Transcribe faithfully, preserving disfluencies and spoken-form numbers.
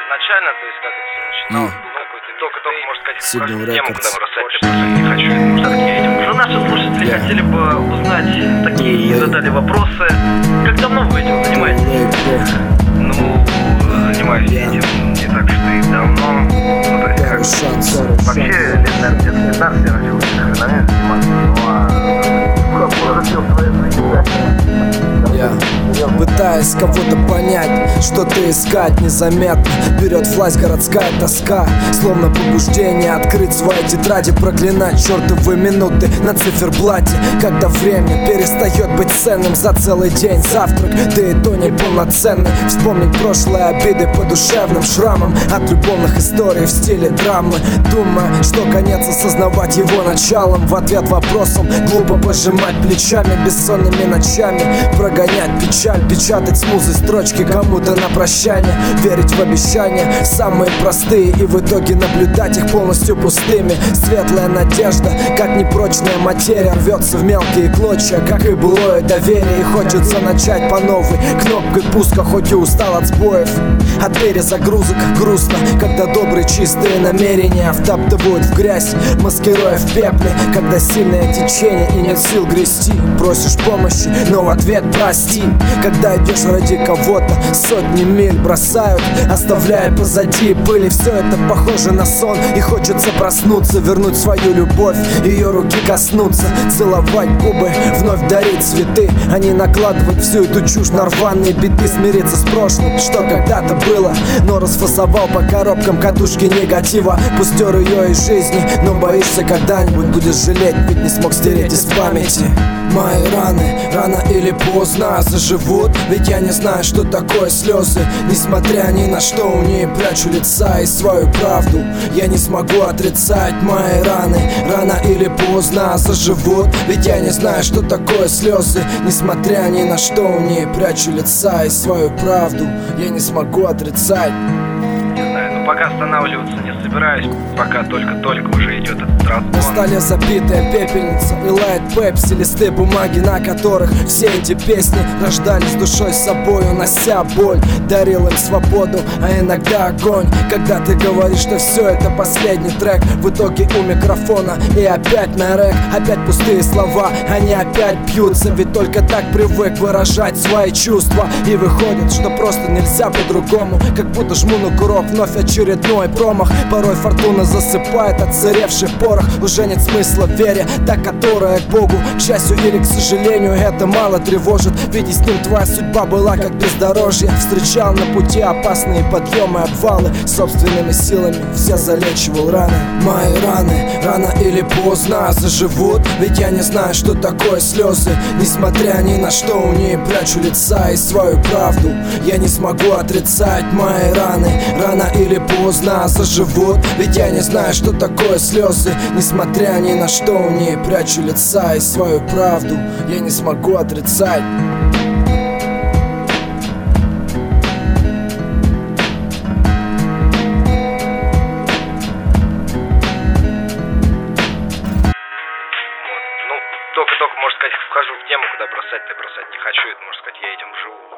изначально, то есть как это все начиналось, Mm. был какой-то только-только, можно сказать, Signal вхожу в тему, Records. куда бросать, потому что не хочу, потому что я этим. Уже наши слушатели Yeah. хотели бы узнать такие и задали вопросы. Как давно вы этим занимаетесь? Ну, занимаюсь Yeah. этим не так уж и давно. Ну, то есть как... Шанс, Вообще, лет, наверное, где-то пятнадцать я начал хренами заниматься. Ну, а... Поразил свои Я пытаясь кого-то понять, что-то искать незаметно. Берет власть городская тоска, словно побуждение открыть свои тетради, проклинать чертовы минуты на циферблате. Когда время перестает быть ценным за целый день. Завтрак, да и то неполноценный. Вспомнить прошлые обиды по душевным шрамам от любовных историй в стиле драмы. Думая, что конец осознавать его началом. В ответ вопросом глупо пожимать плечами. Бессонными ночами прогонять печаль, печатать с музы строчки кому-то на прощание. Верить в обещания, самые простые, и в итоге наблюдать их полностью пустыми. Светлая надежда, как непрочная материя, рвется в мелкие клочья, как и былое доверие. И хочется начать по новой кнопкой пуска, хоть и устал от сбоев, от перезагрузок. Грустно, когда добрые чистые намерения втаптывают в грязь, маскируя в пепле. Когда сильное течение и нет сил грести, просишь помощи, но в ответ прости. Когда идешь ради кого-то, сотни миль бросают, оставляя позади пыль. И все это похоже на сон, и хочется проснуться, вернуть свою любовь, ее руки коснуться, целовать губы, вновь дарить цветы, а не накладывать всю эту чушь на рваные биты. Смириться с прошлым, что когда-то было, но расфасовал по коробкам катушки негатива. Пусть стер ее из жизни, но боишься, когда-нибудь будешь жалеть, ведь не смог стереть из памяти. Мои раны, рано или поздно заживут, ведь я не знаю, что такое слезы. Несмотря ни на что, у нее прячу лица и свою правду я не смогу отрицать. Мои раны, рано или поздно заживут, ведь я не знаю, что такое слезы. Несмотря ни на что, у нее прячу лица и свою правду я не смогу отрицать. Не знаю, но пока останавливаться не собираюсь, пока только-только уже идет этот разгон. На столе забитая пепельница и лайт пепси, листы бумаги, на которых все эти песни рождались душой с собой, унося боль. Дарил им свободу, а иногда огонь. Когда ты говоришь, что все это последний трек, в итоге у микрофона и опять на рэк. Опять пустые слова, они опять бьются, ведь только так привык выражать свои чувства. И выходит, что просто нельзя по-другому, как будто жму на курок, вновь очередной промах. Порой фортуна засыпает отсыревший порох. Уже нет смысла в вере, та, которая к Богу, к счастью или к сожалению, это мало тревожит. Ведь и с ним твоя судьба была как бездорожье. Встречал на пути опасные подъемы, обвалы, собственными силами все залечивал раны. Мои раны, рано или поздно заживут, ведь я не знаю, что такое слезы. Несмотря ни на что, у нее прячу лица и свою правду я не смогу отрицать. Мои раны, рано или поздно заживут, ведь я не знаю, что такое слезы. Несмотря ни на что, у нее прячу лица и свою правду я не смогу отрицать. Только-только, можно сказать, вхожу в тему, куда бросать-то бросать не хочу. Это, можно сказать, я этим живу.